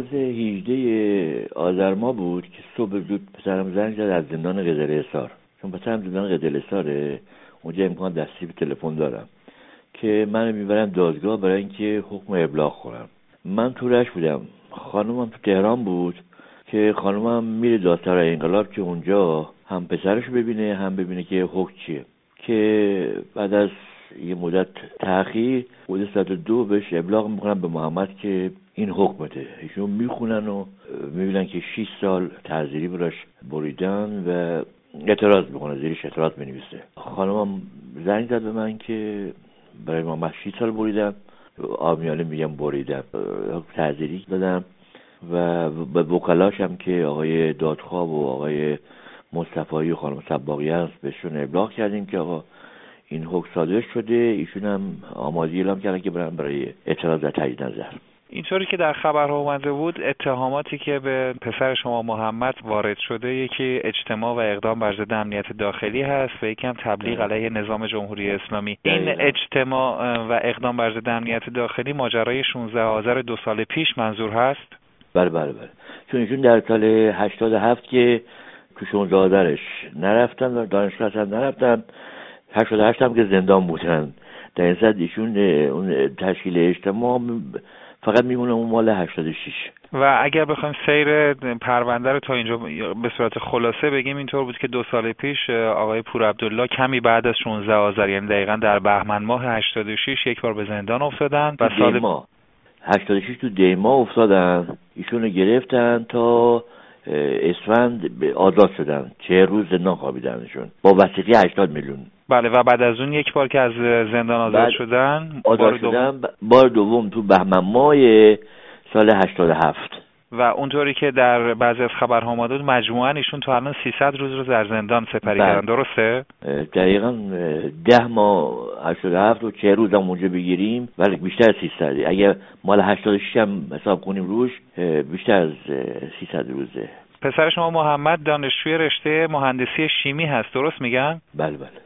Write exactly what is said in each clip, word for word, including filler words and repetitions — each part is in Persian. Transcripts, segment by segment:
روز هجدهم آذر ماه بود که صبح زود پسرم زنگ زد از زندان قزل‌حصار، چون پسرم زندان قزل‌حصاره، اونجا امکان دستی به تلفن دارم که منو میبرن دادگاه برای اینکه حکم ابلاغ کنم. من تو رشت بودم، خانومم تو تهران بود که خانومم میره دادسرای انقلاب که اونجا هم پسرشو ببینه هم ببینه که حکم چیه. که بعد از یه مدت تأخیر حدود ساعت دو بهش ابلاغ میکنن به محمد که این حکمته. ایشون میخونن و میبینن که شش سال تعزیری براش بریدن و اعتراض میکنه، زیرش اعتراض مینویسه. خانمم زنگ زد به من که برای محمد شش سال بریدن، عامیانه میگم بریدن، تعزیری دادم و به وکلاش هم که آقای دادخواه و آقای مصطفی و خانم صباغی هست بهشون ابلاغ کردیم که آقا این حکم صادر شده. ایشون هم آمادگی اعلام کردن که برن برای اعتراض و تجدید نظر. اینطوری که در خبرها اومده بود، اتهاماتی که به پسر شما محمد وارد شده یکی اجتماع و اقدام بر ضد امنیت داخلی هست و یکی هم تبلیغ علیه نظام جمهوری اسلامی. این اجتماع و اقدام بر ضد امنیت داخلی ماجرای شانزده آذر دو سال پیش منظور هست؟ بله بله بله، چون ایشون در سال هشتاد و هفت که تو شانزده آذرش نرفتن، دانشگاه هم نرفتن، هشتاد و هشت هم که زندان بودن. در این صد ایشون اون تشکیل اجتماع فقط میمونه اون مال هشتاد و شش. و اگر بخوایم سیر پرونده رو تا اینجا به صورت خلاصه بگیم، اینطور بود که دو سال پیش آقای پورعبدالله کمی بعد از شانزده آذر، یعنی دقیقاً در بهمن ماه هشتاد و شش، یک بار به زندان افتادن و سال ماه هشتاد و شش تو دی ماه افتادن. ایشون رو گرفتن تا اسفند آزاد شدن، چه روز زندان خوابیدنشون با وثیقه هشتاد میلیون. بله، و بعد از اون یک بار که از زندان آزاد شدن، آزاد بار شدن دوم. بار دوم تو بهمن ماه سال هشتاد و هفت. و اونطوری که در بعضی از خبرها اومده بود، مجموعاً ایشون تا الان سیصد روز رو در زندان سپری کردن، درسته؟ دقیقاً ده ماه هشتاد و هفت و چه روز هم اونجا بگیریم، ولی بیشتر از سیصد. اگه مال هشتاد و شش هم حساب کنیم روش، بیشتر از سیصد روزه. پسر شما محمد دانشجوی رشته مهندسی شیمی هست، درست میگم؟ بله بله.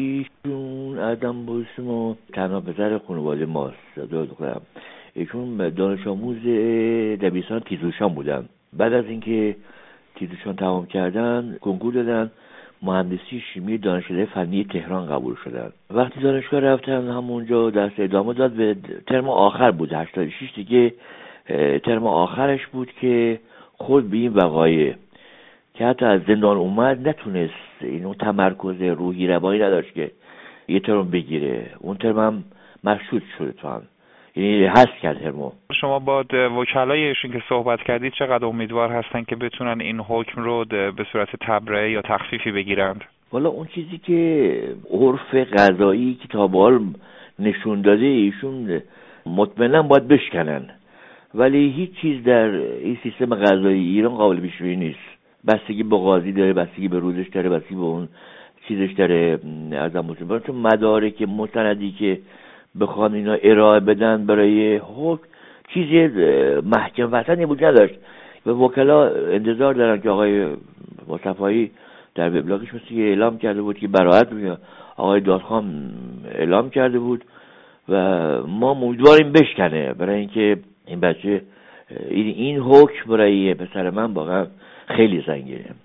ایشون آدم باشم و تنها پسر خانواده ماست. دادخواهم ایشون دانش آموز دبیرستان تیزوشان بودن. بعد از اینکه تیزوشان تمام کردن، کنکور دادن، مهندسی شیمی دانشکده فنی تهران قبول شدن. وقتی دانشگاه رفتن همونجا درس ادامه داد. به ترم آخر بود هشتاد و شش دیگه، ترم آخرش بود که خود به این وقایع که حتی از زندان اومد نتونست، اینو تمرکز روحی روانی نداشت که یه ترم بگیره. اون ترم هم مشروط شده تو هم، یعنی هست کرد ترمو. شما با وکلای ایشون که صحبت کردید چقدر امیدوار هستن که بتونن این حکم رو به صورت تبرئه یا تخفیفی بگیرند؟ والا اون چیزی که عرف قضایی که تا به حال نشون داده، ایشون مطمئنا باید بشکنن، ولی هیچ چیز در این سیستم قضایی ایران قابل پیش بینی نیست. بستگی به قاضی داره، بستگی به روزش داره، بستگی به اون چیزش داره. ازم مسلمان چون مدارک مستندی که بخوان اینا ارائه بدن برای حکم چیزی محکم وطنی بود نداشت و وکلا انتظار دارن که آقای مصطفی در وبلاگش مثل اعلام کرده بود که براءت میاد، آقای دادخواه اعلام کرده بود و ما امیدواریم بشکنه، برای اینکه این بچه این این حکم برای پسر من واقعا خیلی سنگینه.